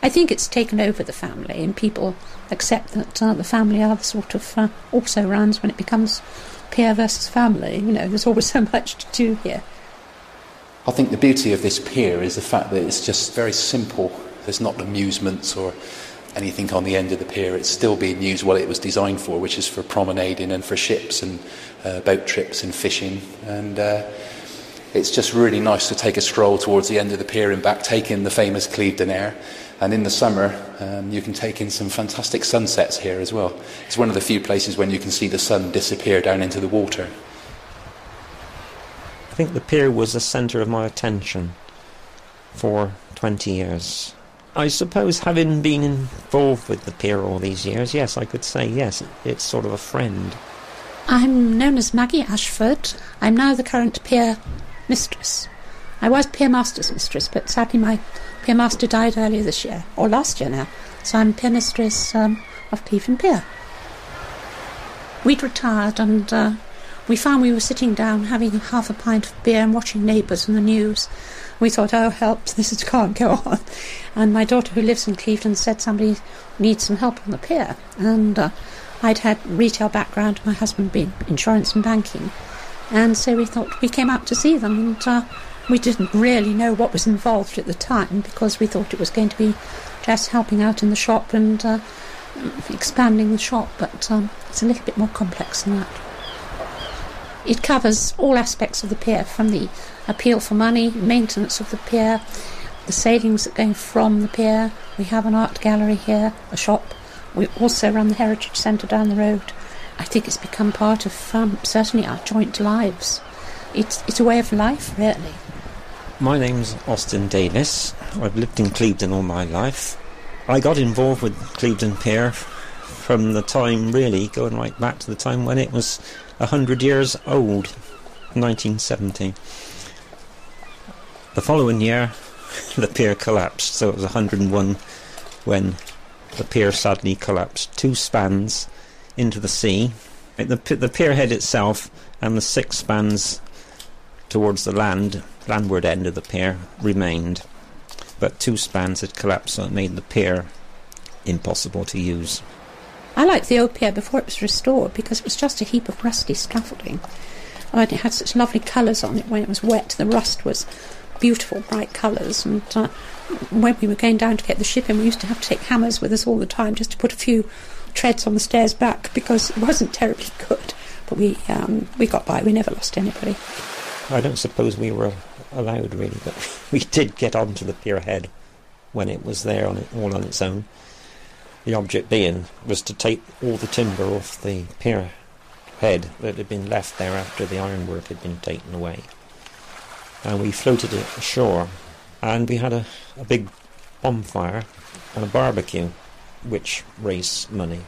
I think it's taken over the family, and people accept that the family are the sort of also-rans when it becomes pier versus family. You know, there's always so much to do here. I think the beauty of this pier is the fact that it's just very simple. There's not amusements or anything on the end of the pier. It's still being used what it was designed for, which is for promenading and for ships and boat trips and fishing. And it's just really nice to take a stroll towards the end of the pier and back, take in the famous Clevedon Air. And in the summer, you can take in some fantastic sunsets here as well. It's one of the few places when you can see the sun disappear down into the water. I think the pier was the centre of my attention for 20 years. I suppose, having been involved with the pier all these years, yes, I could say yes, it's sort of a friend. I'm known as Maggie Ashford. I'm now the current pier mistress. I was pier master's mistress, but sadly my pier master died earlier this year, or last year now, so I'm pier mistress of Clevedon Pier. We'd retired, and we found we were sitting down having half a pint of beer and watching Neighbours and the news. We thought, oh, help, this can't go on. And my daughter, who lives in Clevedon, said somebody needs some help on the pier. And I'd had retail background, my husband being insurance and banking. And so we thought, we came out to see them, and we didn't really know what was involved at the time, because we thought it was going to be just helping out in the shop and expanding the shop, but it's a little bit more complex than that. It covers all aspects of the pier, from the appeal for money, maintenance of the pier, the sailings that go from the pier. We have an art gallery here, a shop. We also run the Heritage Centre down the road. I think it's become part of certainly our joint lives. It's a way of life, really. My name's Austin Davis. I've lived in Clevedon all my life. I got involved with Clevedon Pier from the time, really, going right back to the time when it was 100 years old, 1970. The following year, the pier collapsed, so it was 101 when the pier sadly collapsed. 2 spans into the sea. The pier head itself and the 6 spans towards the landward end of the pier remained, but 2 spans had collapsed, so it made the pier impossible to use. I liked the old pier before it was restored, because it was just a heap of rusty scaffolding. And it had such lovely colours on it when it was wet. The rust was beautiful, bright colours. And when we were going down to get the ship in, we used to have to take hammers with us all the time just to put a few treads on the stairs back, because it wasn't terribly good. But we got by. We never lost anybody. I don't suppose we were allowed, really, but we did get onto the pier head when it was there all on its own. The object being was to take all the timber off the pier head that had been left there after the ironwork had been taken away. And we floated it ashore, and we had a big bonfire and a barbecue, which raised money.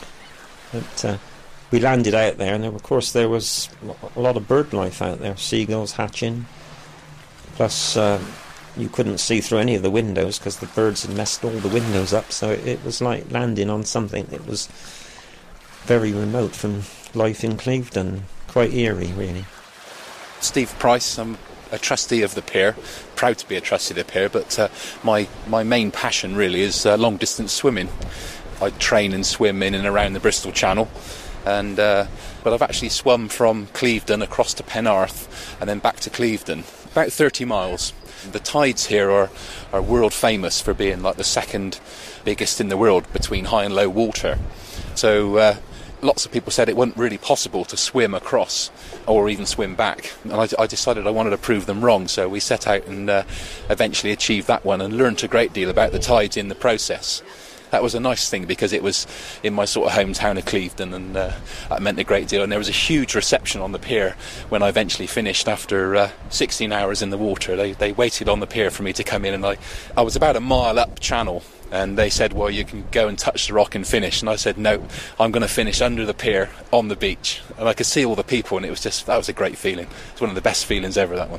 But we landed out there, and of course there was a lot of bird life out there, seagulls hatching, plus you couldn't see through any of the windows because the birds had messed all the windows up, so it was like landing on something that was very remote from life in Clevedon, quite eerie, really. Steve Price, I'm a trustee of the pier, proud to be a trustee of the pier, but my main passion really is long-distance swimming. I train and swim in and around the Bristol Channel, and but I've actually swum from Clevedon across to Penarth and then back to Clevedon, about 30 miles. The tides here are world famous for being like the second biggest in the world between high and low water. So lots of people said it wasn't really possible to swim across or even swim back. And I decided I wanted to prove them wrong, so we set out and eventually achieved that one and learnt a great deal about the tides in the process. That was a nice thing because it was in my sort of hometown of Clevedon, and that meant a great deal. And there was a huge reception on the pier when I eventually finished after 16 hours in the water. They waited on the pier for me to come in, and I was about a mile up channel, and they said, well, you can go and touch the rock and finish. And I said, no, I'm going to finish under the pier on the beach. And I could see all the people, and that was a great feeling. It's one of the best feelings ever, that one.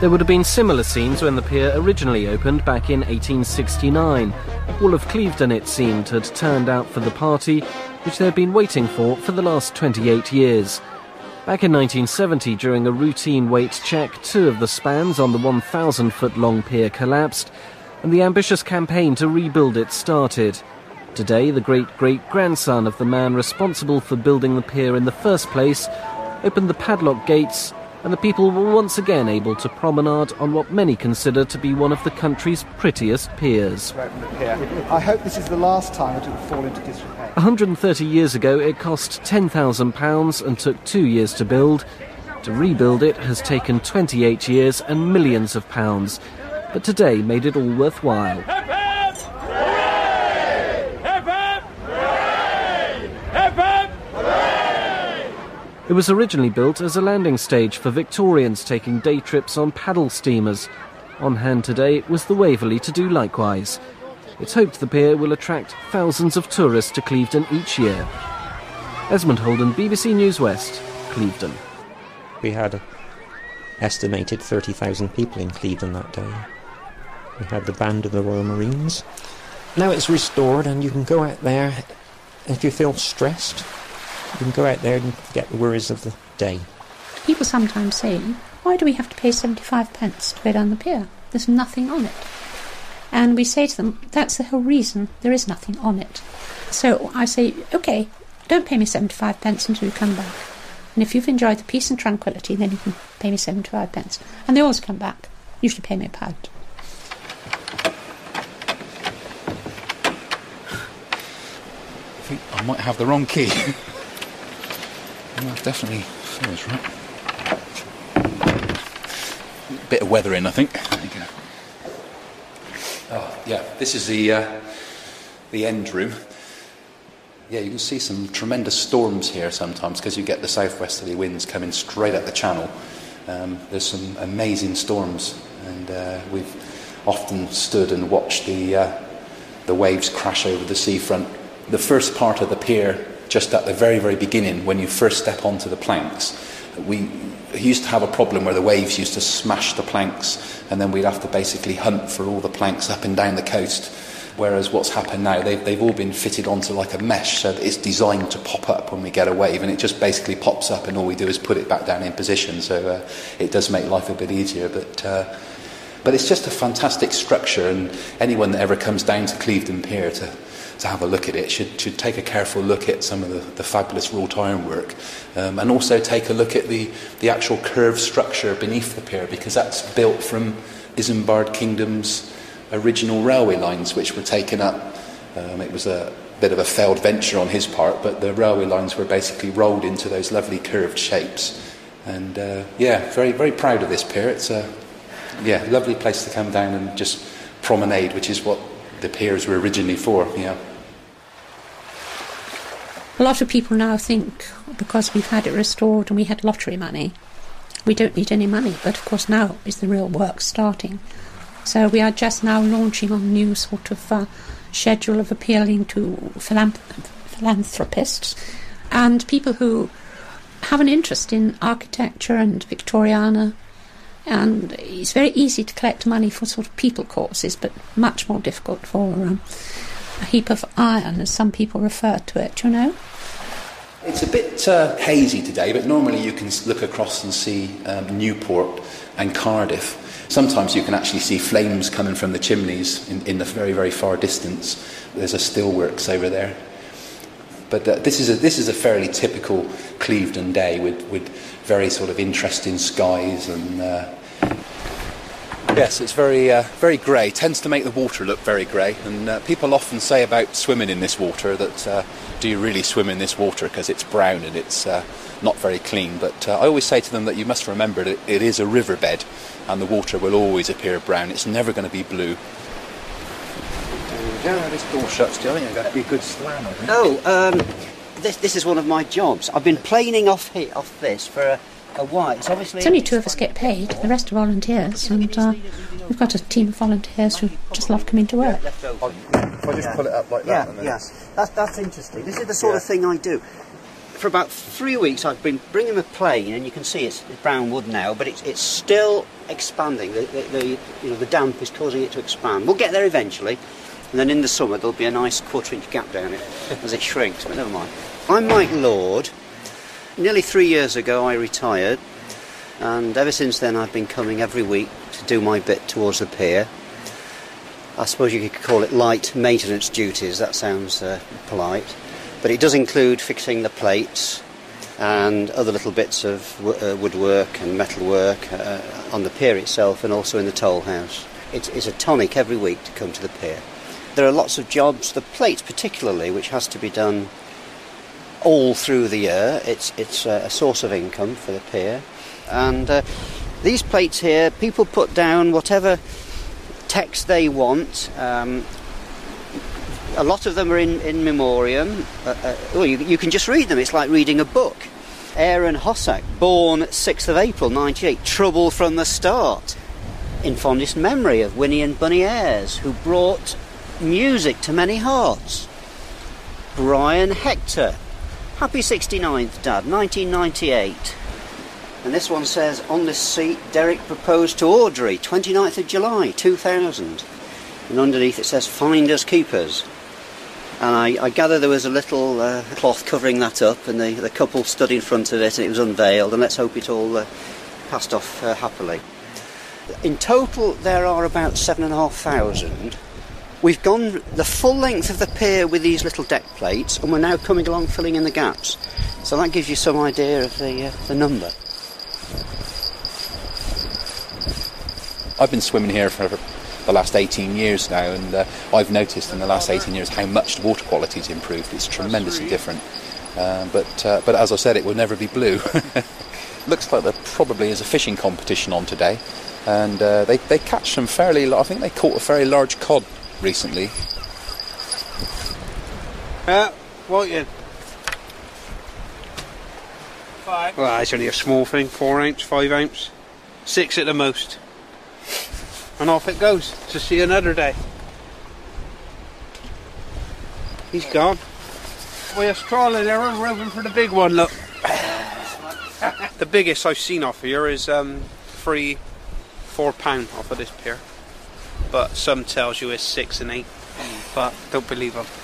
There would have been similar scenes when the pier originally opened back in 1869. All of Clevedon, it seemed, had turned out for the party, which they had been waiting for the last 28 years. Back in 1970, during a routine weight check, 2 of the spans on the 1,000-foot-long pier collapsed, and the ambitious campaign to rebuild it started. Today, the great-great-grandson of the man responsible for building the pier in the first place opened the padlock gates, and the people were once again able to promenade on what many consider to be one of the country's prettiest piers. I hope this is the last time it will fall into disrepair. 130 years ago, it cost £10,000 and took 2 years to build. To rebuild it has taken 28 years and millions of pounds, but today made it all worthwhile. It was originally built as a landing stage for Victorians taking day trips on paddle steamers. On hand today was the Waverley to do likewise. It's hoped the pier will attract thousands of tourists to Clevedon each year. Esmond Holden, BBC News West, Clevedon. We had estimated 30,000 people in Clevedon that day. We had the band of the Royal Marines. Now it's restored and you can go out there, and if you feel stressed, you can go out there and forget the worries of the day. People sometimes say, why do we have to pay 75 pence to go down the pier? There's nothing on it. And we say to them, that's the whole reason there is nothing on it. So I say, OK, don't pay me 75 pence until you come back. And if you've enjoyed the peace and tranquility, then you can pay me 75 pence. And they always come back, usually pay me £1. I think I might have the wrong key. That definitely feels right. Bit of weathering, I think. There you go. Oh, yeah, this is the end room. Yeah, you can see some tremendous storms here sometimes because you get the southwesterly winds coming straight up the channel. There's some amazing storms, and we've often stood and watched the waves crash over the seafront. The first part of the pier, just at the very, very beginning, when you first step onto the planks, we used to have a problem where the waves used to smash the planks, and then we'd have to basically hunt for all the planks up and down the coast. Whereas what's happened now, they've all been fitted onto like a mesh, so that it's designed to pop up when we get a wave, and it just basically pops up, and all we do is put it back down in position. So it does make life a bit easier, but it's just a fantastic structure, and anyone that ever comes down to Clevedon Pier to have a look at it should take a careful look at some of the fabulous wrought ironwork, and also take a look at the actual curved structure beneath the pier, because that's built from Isambard Kingdom's original railway lines, which were taken up. It was a bit of a failed venture on his part, but the railway lines were basically rolled into those lovely curved shapes. And very, very proud of this pier. It's a lovely place to come down and just promenade, which is what the piers were originally for. Yeah. A lot of people now think, because we've had it restored and we had lottery money, we don't need any money. But of course now is the real work starting. So we are just now launching on a new sort of schedule of appealing to philanthropists and people who have an interest in architecture and Victoriana. And it's very easy to collect money for sort of people causes, but much more difficult for a heap of iron, as some people refer to it, you know. It's a bit hazy today, but normally you can look across and see Newport and Cardiff. Sometimes you can actually see flames coming from the chimneys in the very, very far distance. There's a steelworks over there. But this is a fairly typical Clevedon day with very sort of interesting skies and yes, it's very very grey. Tends to make the water look very grey, and people often say about swimming in this water that do you really swim in this water because it's brown and it's not very clean. But I always say to them that you must remember that it is a riverbed, and the water will always appear brown. It's never going to be blue. Yeah, this door shuts. Do you think that'd be a good slam? This is one of my jobs. I've been planing off this for a while. It's only 2 of us get paid. The rest are volunteers, and we've got a team of volunteers who just love coming to work. If I just pull it up like that. Yes, that's interesting. This is the sort of thing I do. for about 3 weeks I've been bringing the plane, and you can see it's brown wood now, but it's still expanding. The damp is causing it to expand. We'll get there eventually, and then in the summer there'll be a nice 1/4 inch gap down it as it shrinks, but never mind. I'm Mike Lord. Nearly 3 years ago I retired, and ever since then I've been coming every week to do my bit towards the pier. I suppose you could call it light maintenance duties, that sounds polite. But it does include fixing the plates and other little bits of woodwork and metalwork on the pier itself and also in the toll house. It's a tonic every week to come to the pier. There are lots of jobs, the plates particularly, which has to be done all through the year. It's a source of income for the pier. And these plates here, people put down whatever text they want. A lot of them are in memoriam. You can just read them. It's like reading a book. Aaron Hossack, born 6th of April 98, trouble from the start. In fondest memory of Winnie and Bunny Ayres, who brought music to many hearts. Brian Hector, happy 69th Dad, 1998. And this one says, on this seat, Derek proposed to Audrey, 29th of July, 2000. And underneath it says, finders keepers. And I gather there was a little cloth covering that up, and the couple stood in front of it, and it was unveiled, and let's hope it all passed off happily. In total, there are about 7,500. We've gone the full length of the pier with these little deck plates, and we're now coming along filling in the gaps. So that gives you some idea of the number. I've been swimming here for the last 18 years now, and I've noticed in the last 18 years how much the water quality's improved. It's tremendously different. But as I said, it will never be blue. Looks like there probably is a fishing competition on today, and they catch some fairly. I think they caught a very large cod recently. What you? 5. Well, it's only a small thing, 4 ounce, 5 ounce, 6 at the most. And off it goes to see another day. He's gone. We're trawling there, we're roving for the big one, look. The biggest I've seen off here is 3-4 pound off of this pier. But some tells you it's 6 and 8. But don't believe them.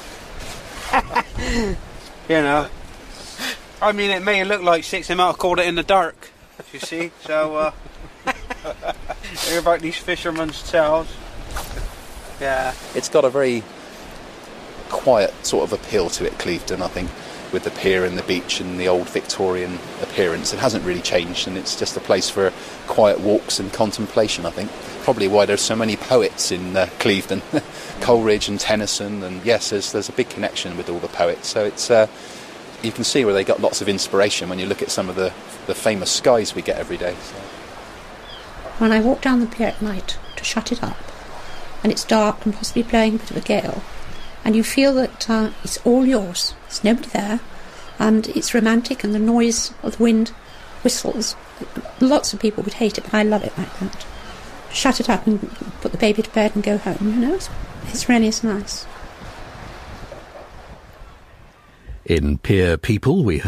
You know. I mean, it may look like 6, they might have caught it in the dark. You see? So, hear about these fishermen's tales. Yeah. It's got a very quiet sort of appeal to it, Clevedon, I think, with the pier and the beach and the old Victorian appearance. It hasn't really changed, and it's just a place for quiet walks and contemplation, I think. Probably why there's so many poets in Clevedon. Coleridge and Tennyson, and yes, there's a big connection with all the poets. So it's you can see where they got lots of inspiration when you look at some of the famous skies we get every day. So. When I walk down the pier at night to shut it up, and it's dark and possibly blowing a bit of a gale, and you feel that it's all yours, there's nobody there, and it's romantic, and the noise of the wind whistles. Lots of people would hate it, but I love it like that. Shut it up and put the baby to bed and go home, you know, it's really nice. In Pier People we